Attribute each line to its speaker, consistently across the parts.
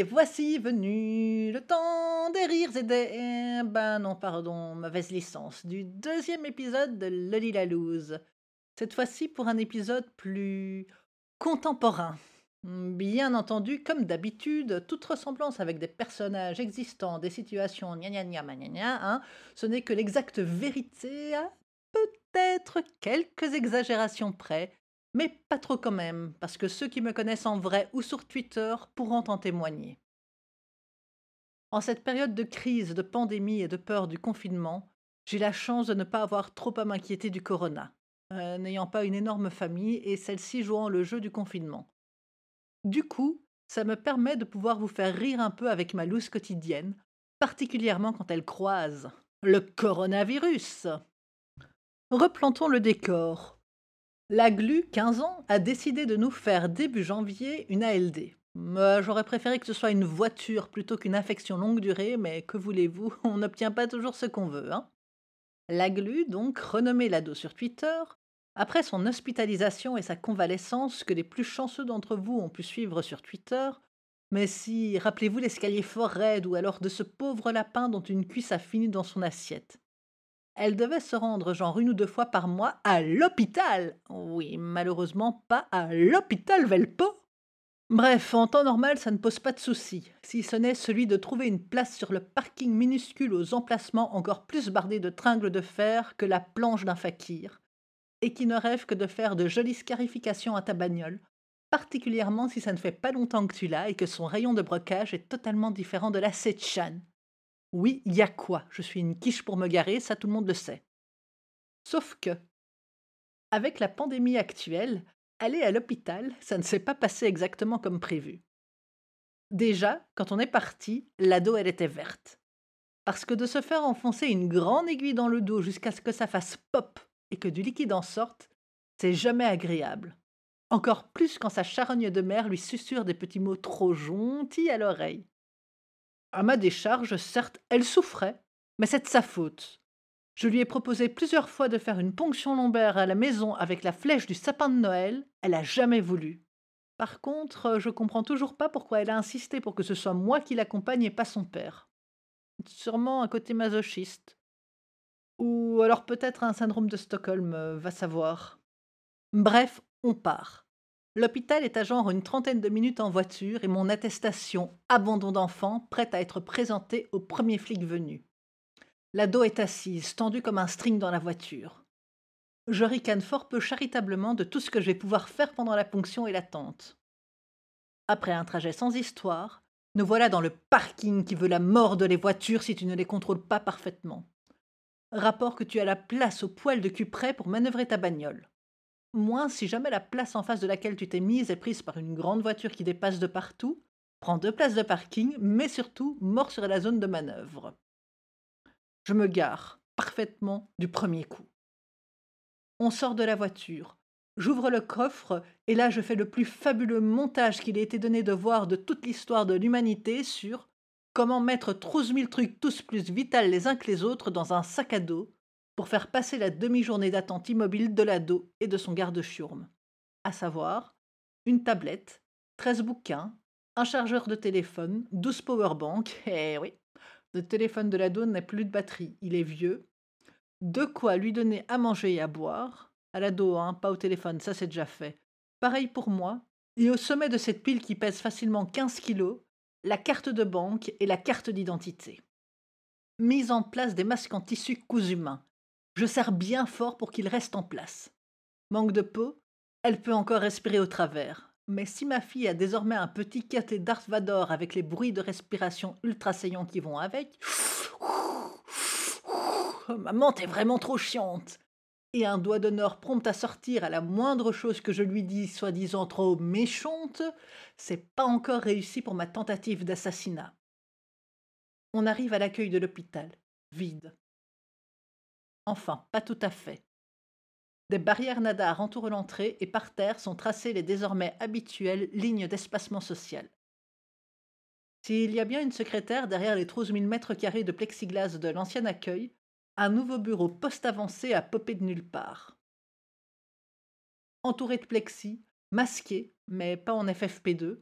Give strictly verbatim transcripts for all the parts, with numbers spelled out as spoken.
Speaker 1: Et voici venu le temps des rires et des... Ben non, pardon, mauvaise licence. Du deuxième épisode de Loli la Loose. Cette fois-ci pour un épisode plus contemporain. Hmm, Bien entendu, comme d'habitude, toute ressemblance avec des personnages existants, des situations gna gna gna ma gna gna, hein, ce n'est que l'exacte vérité à peut-être quelques exagérations près, mais pas trop quand même, parce que ceux qui me connaissent en vrai ou sur Twitter pourront en témoigner. En cette période de crise, de pandémie et de peur du confinement, j'ai la chance de ne pas avoir trop à m'inquiéter du corona, euh, n'ayant pas une énorme famille et celle-ci jouant le jeu du confinement. Du coup, ça me permet de pouvoir vous faire rire un peu avec ma loose quotidienne, particulièrement quand elle croise le coronavirus. Replantons le décor. La Glu, quinze ans, a décidé de nous faire début janvier une A L D. Euh, J'aurais préféré que ce soit une voiture plutôt qu'une infection longue durée, mais que voulez-vous, on n'obtient pas toujours ce qu'on veut, hein. La Glu, donc, renommée Lado sur Twitter, après son hospitalisation et sa convalescence que les plus chanceux d'entre vous ont pu suivre sur Twitter, mais si, rappelez-vous l'escalier fort raide ou alors de ce pauvre lapin dont une cuisse a fini dans son assiette. Elle devait se rendre genre une ou deux fois par mois à l'hôpital. Oui, malheureusement pas à l'hôpital Velpo. Bref, en temps normal, ça ne pose pas de souci, si ce n'est celui de trouver une place sur le parking minuscule aux emplacements encore plus bardés de tringles de fer que la planche d'un fakir, et qui ne rêve que de faire de jolies scarifications à ta bagnole, particulièrement si ça ne fait pas longtemps que tu l'as et que son rayon de brocage est totalement différent de la Setchan. Oui, y a quoi? Je suis une quiche pour me garer, ça tout le monde le sait. Sauf que, avec la pandémie actuelle, aller à l'hôpital, ça ne s'est pas passé exactement comme prévu. Déjà, quand on est parti, l'ado, elle était verte. Parce que de se faire enfoncer une grande aiguille dans le dos jusqu'à ce que ça fasse pop et que du liquide en sorte, c'est jamais agréable. Encore plus quand sa charogne de mer lui susurre des petits mots trop gentils à l'oreille. À ma décharge, certes, elle souffrait, mais c'est de sa faute. Je lui ai proposé plusieurs fois de faire une ponction lombaire à la maison avec la flèche du sapin de Noël, elle a jamais voulu. Par contre, euh, je comprends toujours pas pourquoi elle a insisté pour que ce soit moi qui l'accompagne et pas son père. Sûrement un côté masochiste. Ou alors peut-être un syndrome de Stockholm, euh, va savoir. Bref, on part. L'hôpital est à genre une trentaine de minutes en voiture et mon attestation abandon d'enfant prête à être présentée au premier flic venu. L'ado est assise, tendue comme un string dans la voiture. Je ricane fort peu charitablement de tout ce que je vais pouvoir faire pendant la ponction et l'attente. Après un trajet sans histoire, nous voilà dans le parking qui veut la mort de les voitures si tu ne les contrôles pas parfaitement. Rapport que tu as la place au poil de cul près pour manœuvrer ta bagnole. Moins si jamais la place en face de laquelle tu t'es mise est prise par une grande voiture qui dépasse de partout, prends deux places de parking, mais surtout mors sur la zone de manœuvre. Je me gare, parfaitement, du premier coup. On sort de la voiture. J'ouvre le coffre et là je fais le plus fabuleux montage qu'il ait été donné de voir de toute l'histoire de l'humanité sur comment mettre treize mille trucs tous plus vitales les uns que les autres dans un sac à dos pour faire passer la demi-journée d'attente immobile de l'ado et de son garde-chiourme. À savoir, une tablette, treize bouquins, un chargeur de téléphone, douze powerbanks, eh oui, le téléphone de l'ado n'a plus de batterie, il est vieux, de quoi lui donner à manger et à boire. À l'ado, hein, pas au téléphone, ça c'est déjà fait. Pareil pour moi. Et au sommet de cette pile qui pèse facilement quinze kilos, la carte de banque et la carte d'identité. Mise en place des masques en tissu cousu main. Je serre bien fort pour qu'ils restent en place. Manque de peau, elle peut encore respirer au travers. Mais si ma fille a désormais un petit caté Darth Vader avec les bruits de respiration ultra saillants qui vont avec, maman, t'es vraiment trop chiante. Et un doigt d'honneur prompt à sortir à la moindre chose que je lui dis, soi-disant trop méchante, c'est pas encore réussi pour ma tentative d'assassinat. On arrive à l'accueil de l'hôpital. Vide. Enfin, pas tout à fait. Des barrières nadars entourent l'entrée et par terre sont tracées les désormais habituelles lignes d'espacement social. S'il y a bien une secrétaire derrière les treize mille mètres carrés de plexiglas de l'ancien accueil, un nouveau bureau post-avancé a popé de nulle part. Entouré de plexi, masqué, mais pas en F F P deux,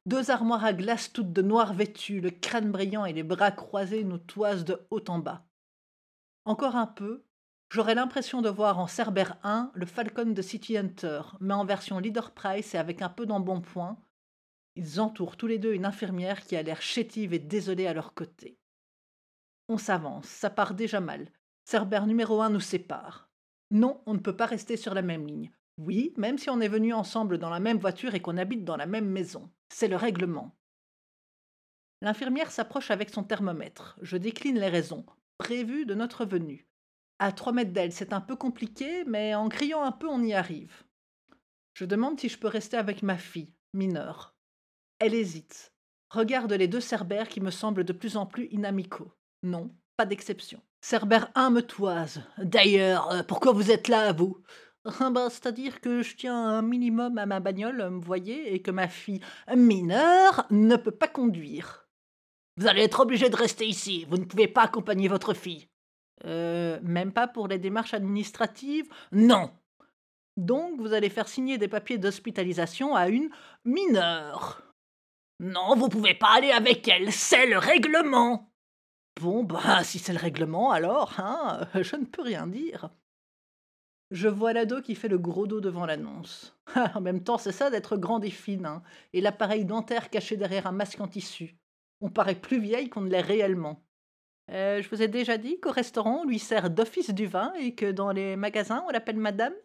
Speaker 1: Deux armoires à glace toutes de noir vêtues, le crâne brillant et les bras croisés nous toisent de haut en bas. Encore un peu, j'aurais l'impression de voir en Cerbère un le Falcon de City Hunter, mais en version Leader Price et avec un peu d'embonpoint. Ils entourent tous les deux une infirmière qui a l'air chétive et désolée à leur côté. On s'avance, ça part déjà mal. Cerbère numéro un nous sépare. Non, on ne peut pas rester sur la même ligne. Oui, même si on est venus ensemble dans la même voiture et qu'on habite dans la même maison. C'est le règlement. L'infirmière s'approche avec son thermomètre. Je décline les raisons prévues de notre venue. À trois mètres d'elle, c'est un peu compliqué, mais en criant un peu, on y arrive. Je demande si je peux rester avec ma fille, mineure. Elle hésite. Regarde les deux Cerbères qui me semblent de plus en plus inamicaux. Non, pas d'exception. Cerbère un me toise. D'ailleurs, euh, pourquoi vous êtes là, vous? Ah bah, c'est-à-dire que je tiens un minimum à ma bagnole, vous voyez, et que ma fille mineure ne peut pas conduire. Vous allez être obligé de rester ici. Vous ne pouvez pas accompagner votre fille. Euh, même pas pour les démarches administratives? Non. Donc, vous allez faire signer des papiers d'hospitalisation à une mineure. Non, vous pouvez pas aller avec elle, c'est le règlement. Bon, bah, si c'est le règlement, alors, hein, je ne peux rien dire. Je vois l'ado qui fait le gros dos devant l'annonce. En même temps, c'est ça d'être grande et fine, hein, et l'appareil dentaire caché derrière un masque en tissu. On paraît plus vieille qu'on ne l'est réellement. Euh, je vous ai déjà dit qu'au restaurant, on lui sert d'office du vin et que dans les magasins, on l'appelle madame?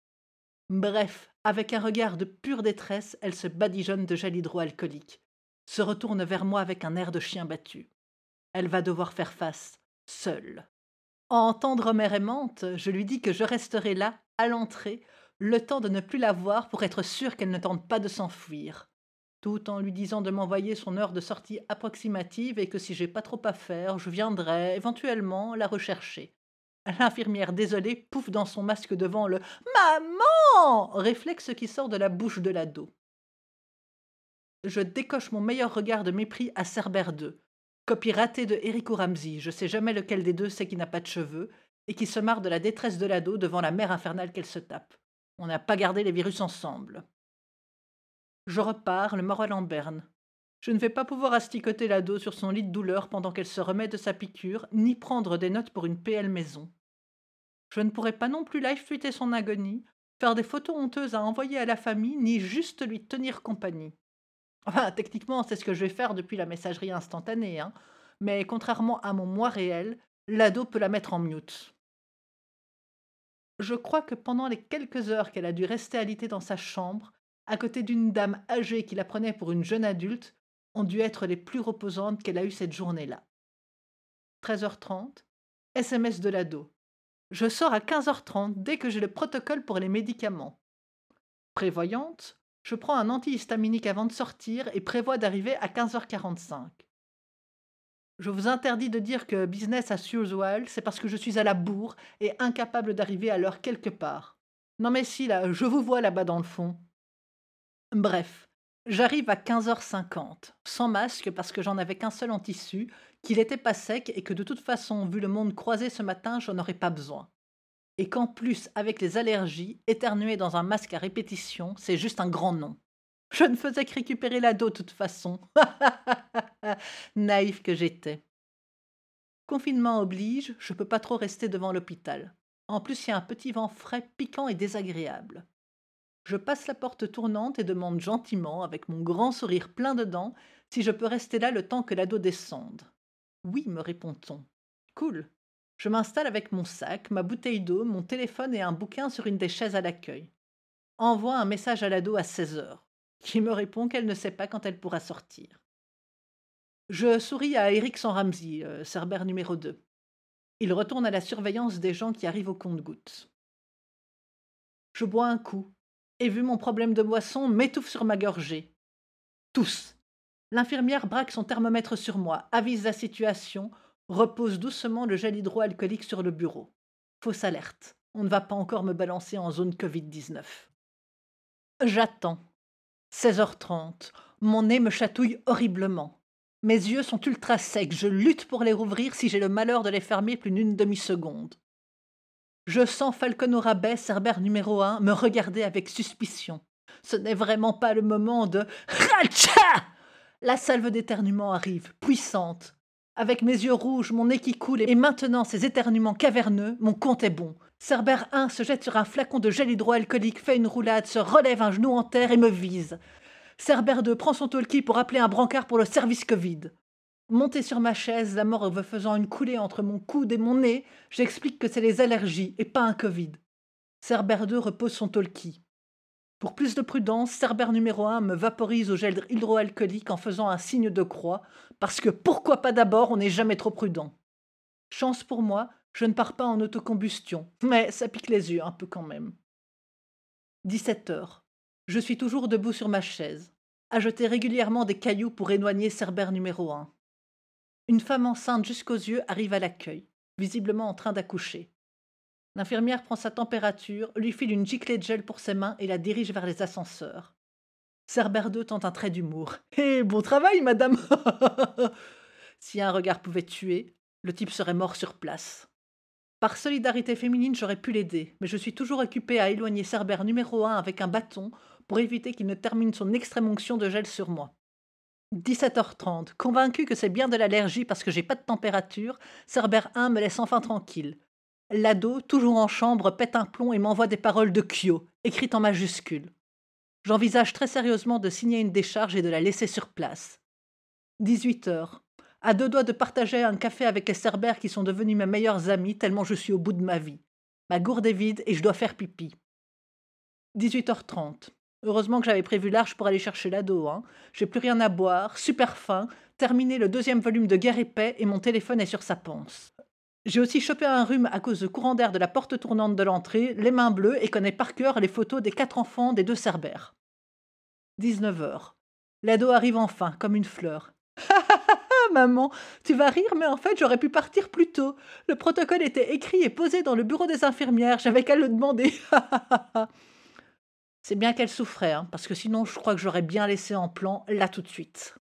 Speaker 1: Bref, avec un regard de pure détresse, elle se badigeonne de gel hydroalcoolique, se retourne vers moi avec un air de chien battu. Elle va devoir faire face, seule. En tendre mère aimante, je lui dis que je resterai là, à l'entrée, le temps de ne plus la voir pour être sûre qu'elle ne tente pas de s'enfuir, tout en lui disant de m'envoyer son heure de sortie approximative et que si j'ai pas trop à faire, je viendrai éventuellement la rechercher. L'infirmière désolée pouffe dans son masque devant le «Maman!» réflexe qui sort de la bouche de l'ado. Je décoche mon meilleur regard de mépris à Cerbère deux. Copie ratée de Eric ou Ramsey, je sais jamais lequel des deux c'est qui n'a pas de cheveux, et qui se marre de la détresse de l'ado devant la mer infernale qu'elle se tape. On n'a pas gardé les virus ensemble. Je repars, le moral en berne. Je ne vais pas pouvoir asticoter l'ado sur son lit de douleur pendant qu'elle se remet de sa piqûre, ni prendre des notes pour une P L maison. Je ne pourrai pas non plus live tweeter son agonie, faire des photos honteuses à envoyer à la famille, ni juste lui tenir compagnie. Enfin, techniquement, c'est ce que je vais faire depuis la messagerie instantanée, hein. Mais contrairement à mon moi réel, l'ado peut la mettre en mute. Je crois que pendant les quelques heures qu'elle a dû rester alitée dans sa chambre, à côté d'une dame âgée qui la prenait pour une jeune adulte, ont dû être les plus reposantes qu'elle a eues cette journée-là. treize heures trente, S M S de l'ado. Je sors à quinze heures trente dès que j'ai le protocole pour les médicaments. Prévoyante, je prends un antihistaminique avant de sortir et prévois d'arriver à quinze heures quarante-cinq. Je vous interdis de dire que business as usual, c'est parce que je suis à la bourre et incapable d'arriver à l'heure quelque part. Non mais si, là, je vous vois là-bas dans le fond. Bref, j'arrive à quinze heures cinquante, sans masque parce que j'en avais qu'un seul en tissu, qu'il n'était pas sec et que de toute façon, vu le monde croisé ce matin, j'en aurais pas besoin. Et qu'en plus, avec les allergies, éternuer dans un masque à répétition, c'est juste un grand non. Je ne faisais que récupérer l'ado de toute façon. Naïf que j'étais. Confinement oblige, je peux pas trop rester devant l'hôpital. En plus, il y a un petit vent frais, piquant et désagréable. Je passe la porte tournante et demande gentiment, avec mon grand sourire plein de dents, si je peux rester là le temps que l'ado descende. Oui, me répond-on. Cool. Je m'installe avec mon sac, ma bouteille d'eau, mon téléphone et un bouquin sur une des chaises à l'accueil. Envoie un message à l'ado à seize heures, qui me répond qu'elle ne sait pas quand elle pourra sortir. Je souris à Eric sans Ramsey, euh, Cerbère numéro deux. Il retourne à la surveillance des gens qui arrivent au compte-gouttes. Je bois un coup, et vu mon problème de boisson, m'étouffe sur ma gorgée. Tous. L'infirmière braque son thermomètre sur moi, avise la situation, repose doucement le gel hydroalcoolique sur le bureau. Fausse alerte. On ne va pas encore me balancer en zone covid dix-neuf. J'attends. seize heures trente. Mon nez me chatouille horriblement. Mes yeux sont ultra secs. Je lutte pour les rouvrir si j'ai le malheur de les fermer plus d'une demi-seconde. Je sens Falcon au rabais, Cerbère numéro un, me regarder avec suspicion. Ce n'est vraiment pas le moment de « Ratcha !» La salve d'éternuement arrive, puissante. Avec mes yeux rouges, mon nez qui coule et maintenant ces éternuements caverneux, mon compte est bon. Cerbère un se jette sur un flacon de gel hydroalcoolique, fait une roulade, se relève un genou en terre et me vise. Cerbère deux prend son talkie pour appeler un brancard pour le service Covid. Monté sur ma chaise, la morve faisant une coulée entre mon coude et mon nez, j'explique que c'est les allergies et pas un Covid. Cerbère deux repose son talkie. Pour plus de prudence, Cerbère numéro un me vaporise au gel hydroalcoolique en faisant un signe de croix, parce que pourquoi pas d'abord, on n'est jamais trop prudent. Chance pour moi, je ne pars pas en autocombustion, mais ça pique les yeux un peu quand même. dix-sept heures. Je suis toujours debout sur ma chaise, à jeter régulièrement des cailloux pour éloigner Cerbère numéro un. Une femme enceinte jusqu'aux yeux arrive à l'accueil, visiblement en train d'accoucher. L'infirmière prend sa température, lui file une giclée de gel pour ses mains et la dirige vers les ascenseurs. Cerbère deux tente un trait d'humour. Eh, bon travail, madame. Si un regard pouvait tuer, le type serait mort sur place. Par solidarité féminine, j'aurais pu l'aider, mais je suis toujours occupée à éloigner Cerbère numéro un avec un bâton pour éviter qu'il ne termine son extrême onction de gel sur moi. dix-sept heures trente, convaincu que c'est bien de l'allergie parce que j'ai pas de température, Cerbère un me laisse enfin tranquille. L'ado, toujours en chambre, pète un plomb et m'envoie des paroles de Kyo, écrites en majuscules. J'envisage très sérieusement de signer une décharge et de la laisser sur place. dix-huit heures. À deux doigts de partager un café avec les Cerbères qui sont devenus mes meilleurs amis tellement je suis au bout de ma vie. Ma gourde est vide et je dois faire pipi. dix-huit heures trente. Heureusement que j'avais prévu large pour aller chercher l'ado. Hein. J'ai plus rien à boire, super faim, terminé le deuxième volume de Guerre et Paix et mon téléphone est sur sa panse. J'ai aussi chopé un rhume à cause de courant d'air de la porte tournante de l'entrée, les mains bleues et connais par cœur les photos des quatre enfants des deux Cerbères. dix-neuf heures. L'ado arrive enfin, comme une fleur. Ah, maman, tu vas rire, mais en fait, j'aurais pu partir plus tôt. Le protocole était écrit et posé dans le bureau des infirmières, j'avais qu'à le demander. C'est bien qu'elle souffrait, hein, parce que sinon, je crois que j'aurais bien laissé en plan là tout de suite.